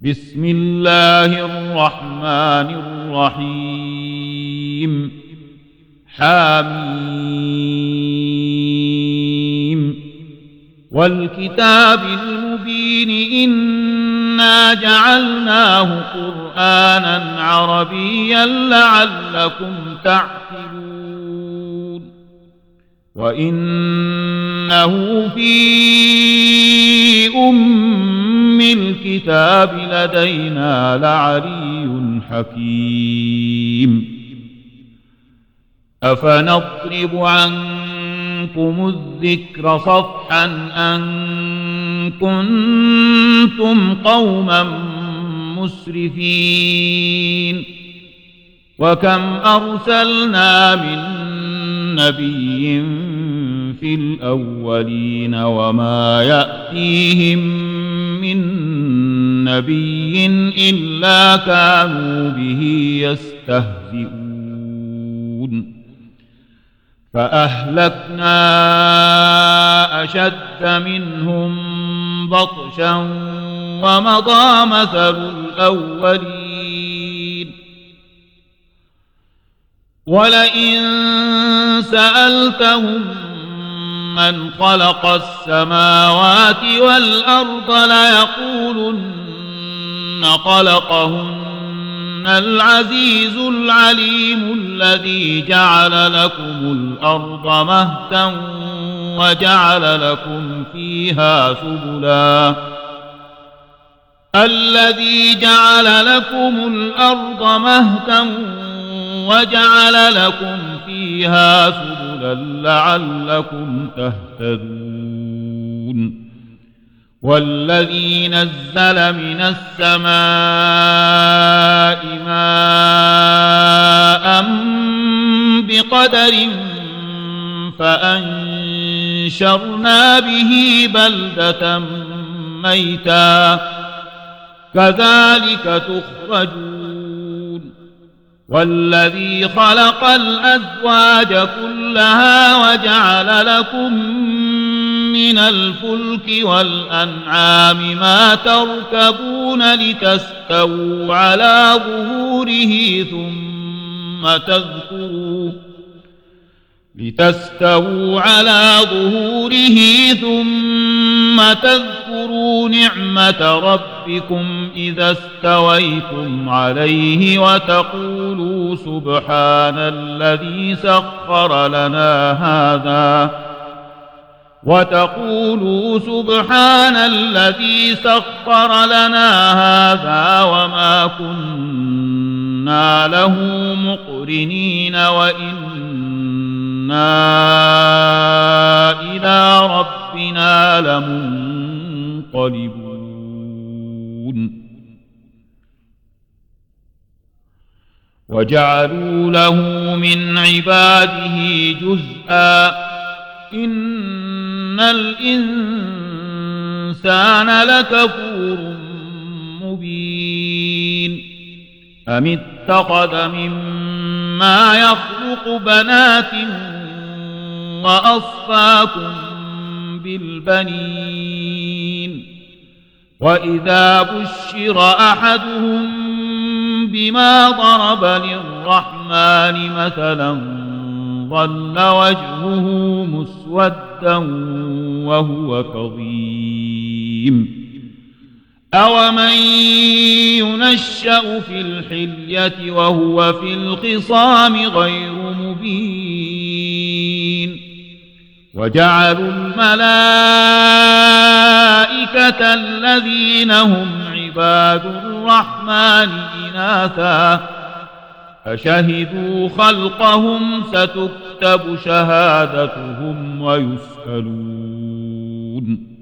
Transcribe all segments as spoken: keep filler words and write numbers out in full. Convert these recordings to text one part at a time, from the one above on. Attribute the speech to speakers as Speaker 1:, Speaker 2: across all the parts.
Speaker 1: بسم الله الرحمن الرحيم حميم والكتاب المبين إنا جعلناه قرآنا عربيا لعلكم تعقلون وإنه في أم الكتاب لدينا لعلي حكيم أفنضرب عنكم الذكر صفحا أن كنتم قوما مسرفين وكم أرسلنا من نبي في الأولين وما يأتيهم من نبي إلا كانوا به يستهزئون فأهلكنا أشد منهم بطشا ومضى مثل الأولين ولئن سألتهم من خلق السماوات والأرض ليقولن خلقهن العزيز العليم الذي جعل لكم الأرض مهدا وجعل لكم فيها سبلا الذي جعل لكم الأرض مهدا وجعل لكم فيها سبلا لعلكم تهتدون والذي نزل من السماء ماء بقدر فأنشرنا به بلدة ميتا كذلك تخرجون والذي خلق الأزواج كلها وجعل لكم من الفلك والأنعام ما تركبون لتستووا على ظهوره ثم تذكروا لتستووا على ظهوره ثم تذكروا نعمة ربكم إذا استويتم عليه وتقولوا سبحان الذي سخر لنا هذا وتقولوا سبحان الذي سخر لنا هذا وما كنا له مقرنين وإنا إلى ربنا لمنقلبون وجعلوا له من عباده جزءا إن الإنسان لكفور مبين أم اتخذ مما يخلق بنات وأصفاكم بالبنين وإذا بشر أحدهم بما ضرب للرحمن مثلا ظل وجهه مسودا وهو كظيم أومن ينشأ في الحلية وهو في الخصام غير مبين وجعلوا الملائكة الذين هم عباد الرحمن إناثا أشهدوا خلقهم ستكتب شهادتهم ويسألون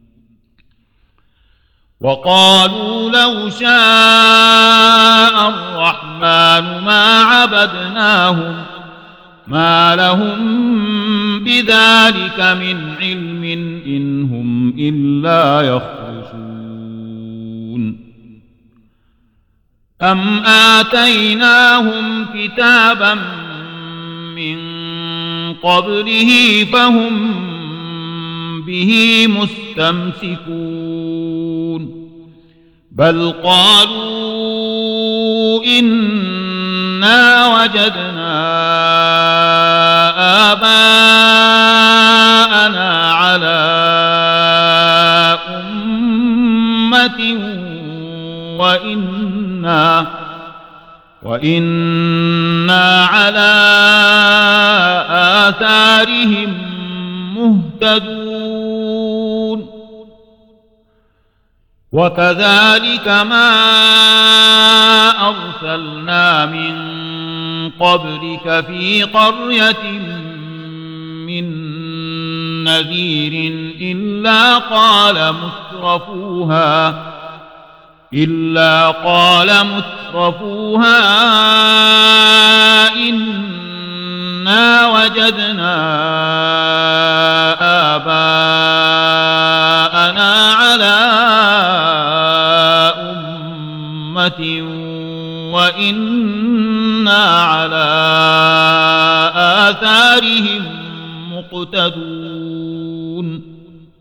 Speaker 1: وقالوا لو شاء الرحمن ما عبدناهم ما لهم بذلك من علم إن هم إلا يخرصون أم آتيناهم كتابا من قبله فهم به مستمسكون بل قالوا إنا وجدنا آباءنا على أمة وإنا وإنا على آثارهم مهتدون وكذلك ما أرسلنا من قبلك في قرية من نذير إلا قال مترفوها إلا قال مترفوها إنا وجدنا آباءنا على أمة وإنا على آثارهم مقتدون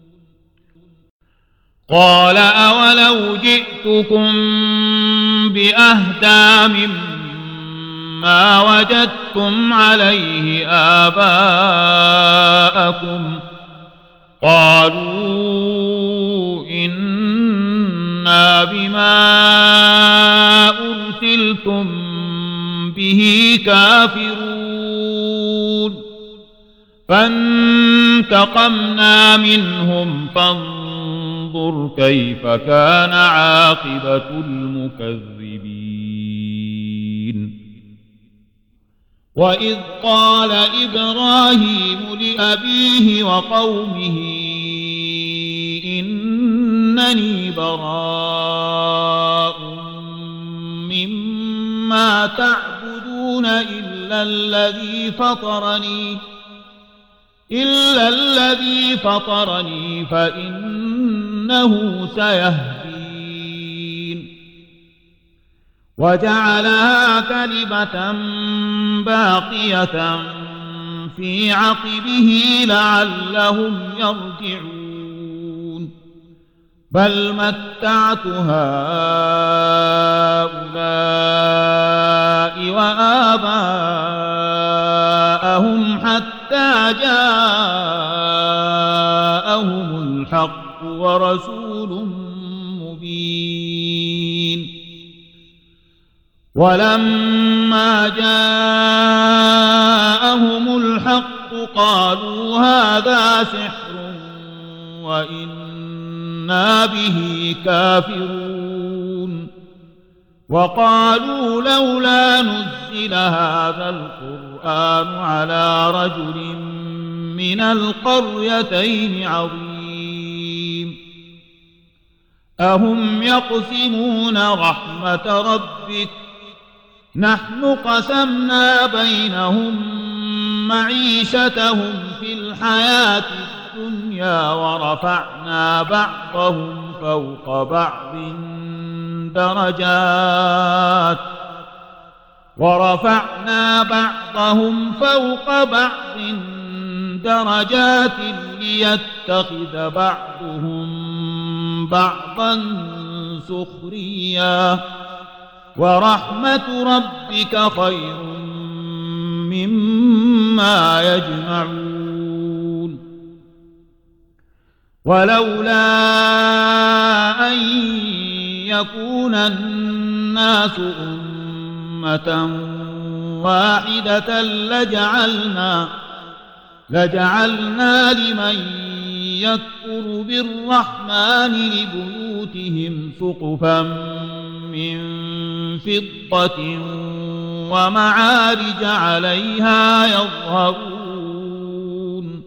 Speaker 1: قال أولو جئتكم بأهدى مما وجدتم عليه آباءكم قالوا إنا بما أرسلتم به كافرون فانتقمنا منهم فانظر كيف كان عاقبة المكذبين وإذ قال إبراهيم لأبيه وقومه إنني براء مما تعبدون إلا الذي فطرني إلا الذي فطرني فإنه سيهدين وجعلها كلمة باقية في عقبه لعلهم يرجعون بل متعت هؤلاء وآباءهم حتى جاءهم الحق ورسول مبين ولما جاءهم الحق قالوا هذا سحر وإنا به كافرون وقالوا لولا نزل هذا القرآن على رجل من القريتين عظيم أهم يقسمون رحمة ربك نحن قسمنا بينهم معيشتهم في الحياة الدنيا ورفعنا بعضهم فوق بعض درجات ورفعنا بعضهم فوق بعض درجات ليتخذ بعضهم بعضا سخريا ورحمة ربك خير مما يجمعون ولولا أن يكون الناس أمة واحدة لجعلنا لجعلنا لمن يكفر بالرحمن لبيوتهم سقفا من فضة ومعارج عليها يظهرون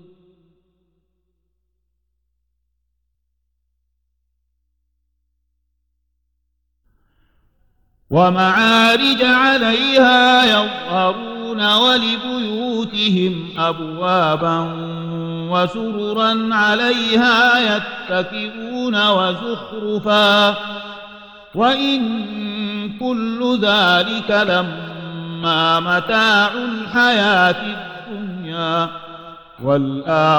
Speaker 1: ومعارج عليها يظهرون ولبيوتهم أبوابا وسررا عليها يتكئون وزخرفا وإن كل ذلك لما متاع الحياة الدنيا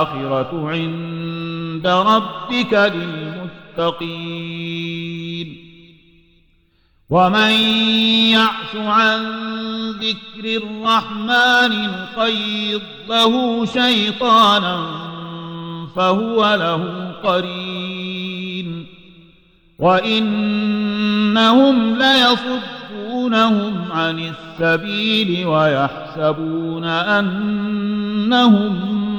Speaker 1: والآخرة عند ربك للمتقين ومن يعش عن ذكر الرحمن نقيض له شيطانا فهو له قرين وإنهم ليصدونهم عن السبيل ويحسبون أنهم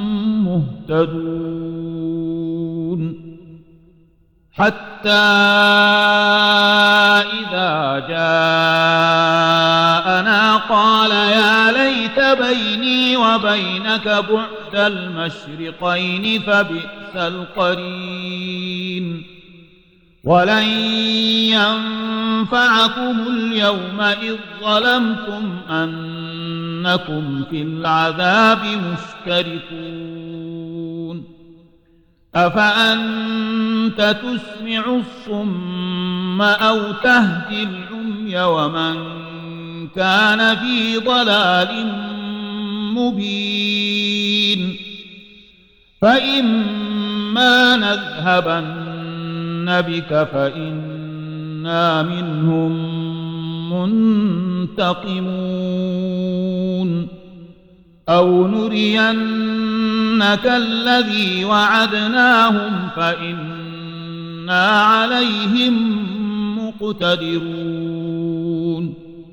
Speaker 1: مهتدون حتى إذا جاءنا قال يا ليت بيني وبينك بعد المشرقين فبئس القرين ولن ينفعكم اليوم إذ ظلمتم أنكم في العذاب مشتركون أفأنت تسمع الصم أو تهدي العمي ومن كان في ضلال مبين فإما نذهبن بك فإنا منهم منتقمون أو نرينك الذي وعدناهم فإنا عليهم مقتدرون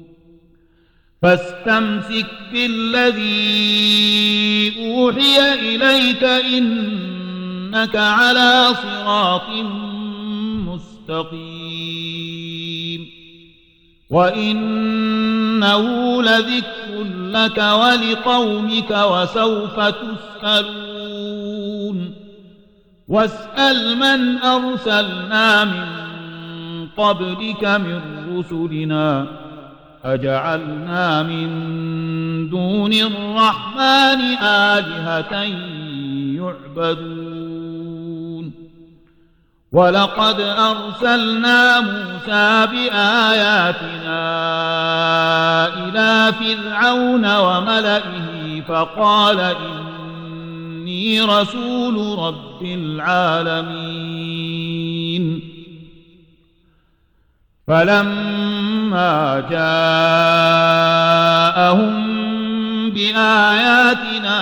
Speaker 1: فاستمسك بالذي أوحي إليك إنك على صراط مستقيم وإنه لذكر لك ولقومك وسوف تسألون واسأل من أرسلنا من قبلك من رسلنا أجعلنا من دون الرحمن آلهة يعبدون ولقد أرسلنا موسى بآياتنا إلى فرعون وملئه فقال إني رسول رب العالمين فلما جاءهم بآياتنا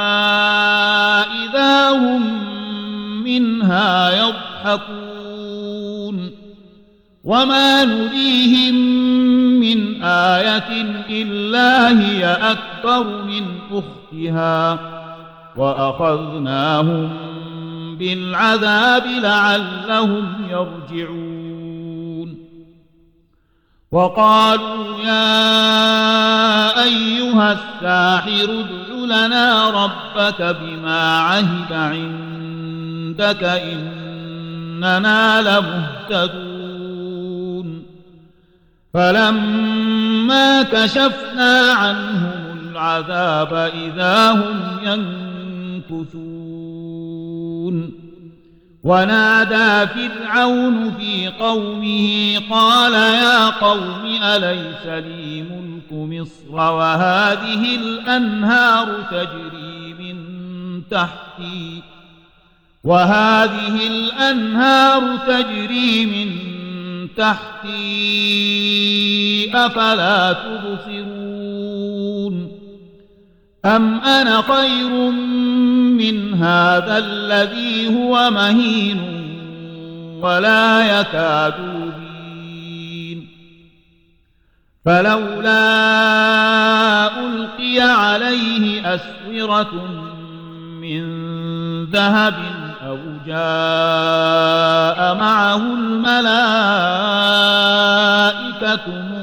Speaker 1: إذا هم منها يضحكون وما نريهم من آية إلا هي أكبر من أختها وأخذناهم بالعذاب لعلهم يرجعون وقالوا يا أيها الساحر ادع لنا ربك بما عهد عندك إننا لمهتدون فلما كشفنا عنهم العذاب إذا هم ينكثون ونادى فرعون في قومه قال يا قوم أليس لي ملك مصر وهذه الأنهار تجري من تحتي وهذه الأنهار تجري من تحتي أفلا تبصرون أم أنا خير من هذا الذي هو مهين ولا يكاد يبين فلولا ألقي عليه أسورة من ذهب أو جاء معه الملائكة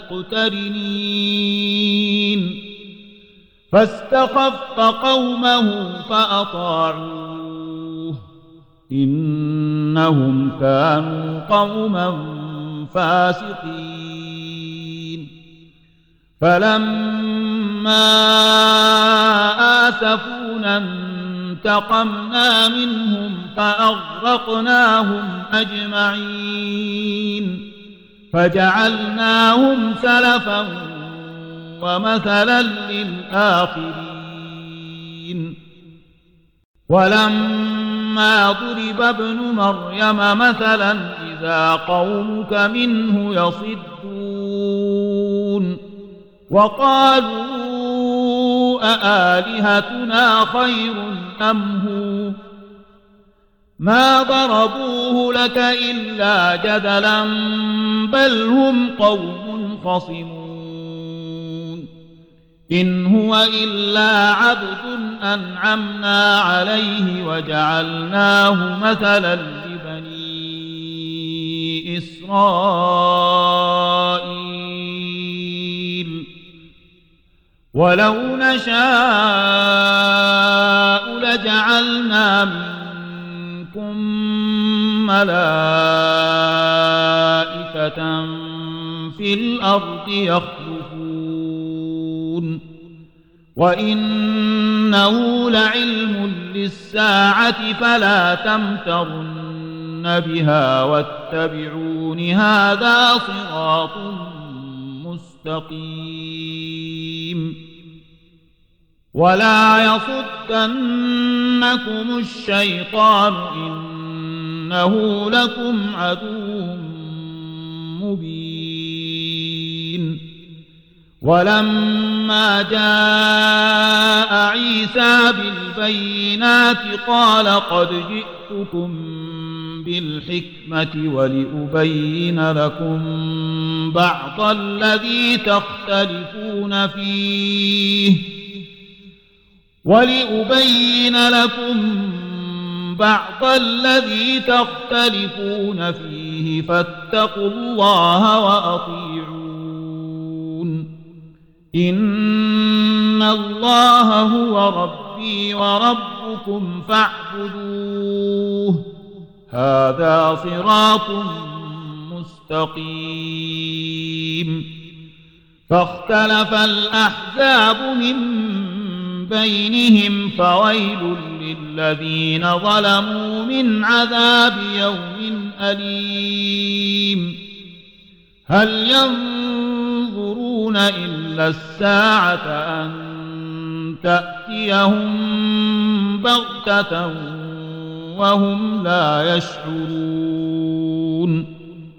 Speaker 1: مقترنين فاستخف قومه فأطاعوه إنهم كانوا قوما فاسقين فلما آسفونا انتقمنا منهم فأغرقناهم أجمعين فجعلناهم سلفا ومثلا للآخرين ولما ولما ضرب ابن مريم مثلا إذا قومك منه يصدون وقالوا أآلهتنا خير أم هو ما ضربوه لك إلا جدلا بل هم قوم خصمون إن هو إلا عبد أنعمنا عليه وجعلناه مثلا لبني إسرائيل ولو نشاء لجعلنا منكم ملائكة في الأرض يخلفون وإنه لعلم للساعة فلا تمترن بها واتبعون هذا صراط مستقيم ولا يصدنكم الشيطان إنه لكم عدو مبين ولما جاء عيسى بالبينات قال قد جئتكم بالحكمة ولأبين لكم بعض الذي تختلفون فيه ولأبين لكم بعض الذي تختلفون فيه فاتقوا الله وأطيعون إن الله هو ربي وربكم فاعبدوه هذا صراط مستقيم فاختلف الأحزاب من بينهم فويل للذين ظلموا من عذاب يوم أليم هل ينظرون إلا الساعة أن تأتيهم بغتة وهم لا يشعرون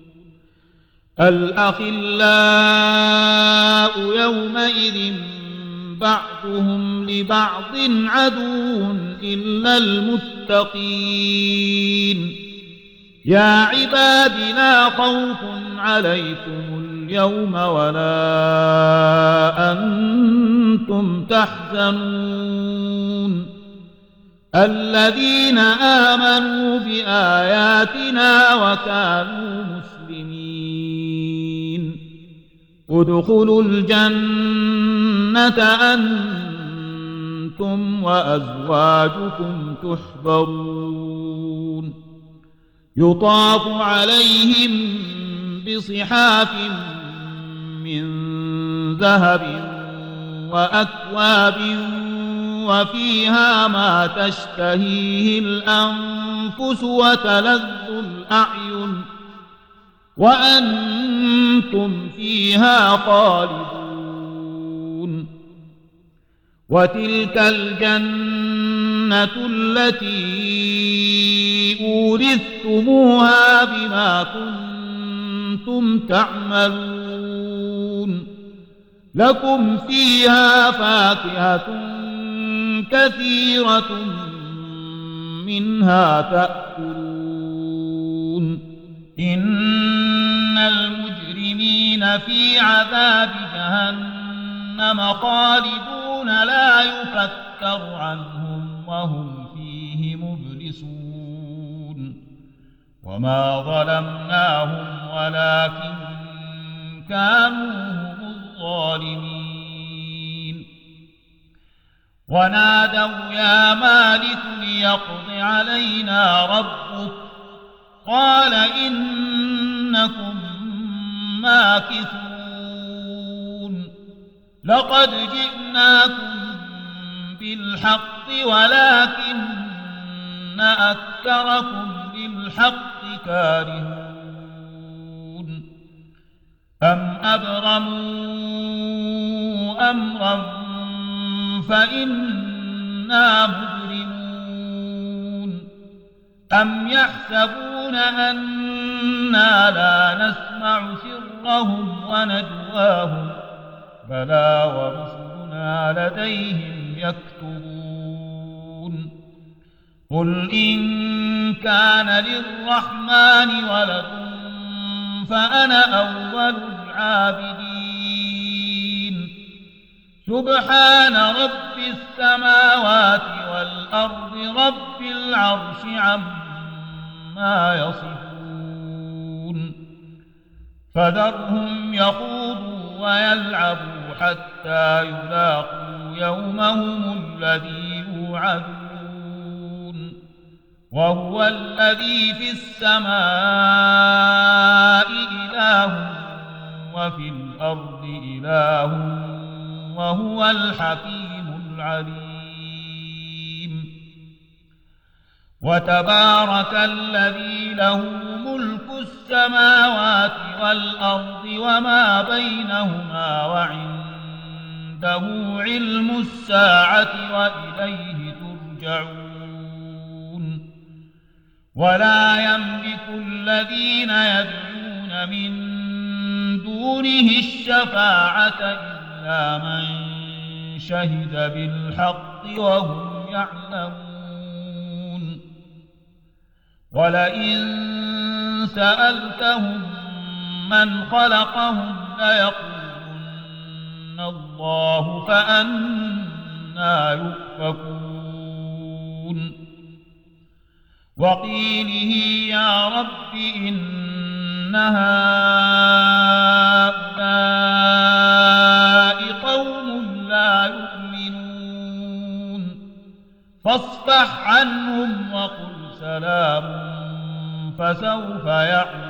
Speaker 1: الأخلاء يومئذ بعضهم لبعض عدو إلا المتقين يا عباد لا خوف عليكم اليوم ولا أنتم تحزنون الذين آمنوا بآياتنا وكانوا مسلمين ادخلوا الجنة أنتم وأزواجكم تحبرون يطاف عليهم بصحاف من ذهب وأكواب وفيها ما تشتهيه الأنفس وتلذ الأعين وأنتم فيها خالدون وتلك الجنة التي أورثتموها بما كنتم تعملون لكم فيها فاكهة كثيرة منها تأكلون إن المجرمين في عذاب جهنم خالدون لا يفتر عنهم وهم فيه مبلسون وما ظلمناهم ولكن كانوا هم الظالمين ونادوا يا مالك ليقض علينا ربك قال إنكم ماكثون لقد جئناكم بالحق ولكن أكثركم للحق كارهون أم أبرموا أمرا فإنا مبرمون أم يحسبون أنا لا نسمع سرهم ونجواهم بلى ورسلنا لديهم يكتبون قل إن كان للرحمن ولد فأنا أول العابدين سبحان رب السماوات والأرض رب العرش عما يصفون فذرهم يخوضوا ويلعبوا حتى يلاقوا يومهم الذي يوعدون وهو الذي في السماء إله وفي الأرض إله وهو الحكيم العليم وتبارك الذي له ملك السماوات والأرض وما بينهما وعنده علم الساعة وإليه ترجعون ولا يملك الذين يدعون من دونه الشفاعة إلا من شهد بالحق وهم يعلمون ولئن سألتهم من خلقهم ليقولن الله فأنى يؤفكون وقيله يا رب إن هؤلاء قوم لا يؤمنون فاصفح عنهم وقل سلام فسوف يعلمون